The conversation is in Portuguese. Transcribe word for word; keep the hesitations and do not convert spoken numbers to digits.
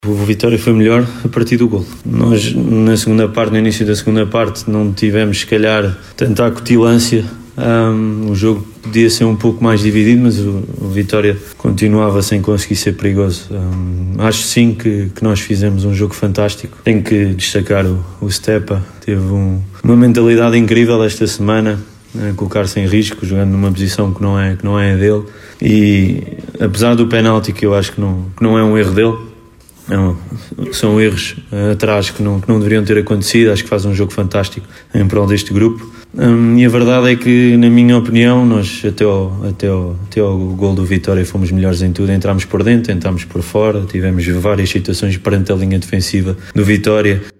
O Vitória foi melhor a partir do golo. Nós, na segunda parte, no início da segunda parte, não tivemos, se calhar, tanta acutilância. Um, o jogo podia ser um pouco mais dividido, mas o, o Vitória continuava sem conseguir ser perigoso. Um, acho sim que, que nós fizemos um jogo fantástico. Tenho que destacar o, o Stepa. Teve um, uma mentalidade incrível esta semana, a colocar-se em risco, jogando numa posição que não é, que não é a dele. E apesar do penalti, que eu acho que não, que não é um erro dele, Não, são erros uh, atrás que não, que não deveriam ter acontecido. Acho que faz um jogo fantástico em prol deste grupo. Um, e a verdade é que, na minha opinião, nós até ao, até, ao, até ao gol do Vitória fomos melhores em tudo. Entramos por dentro, entramos por fora, tivemos várias situações perante a linha defensiva do Vitória.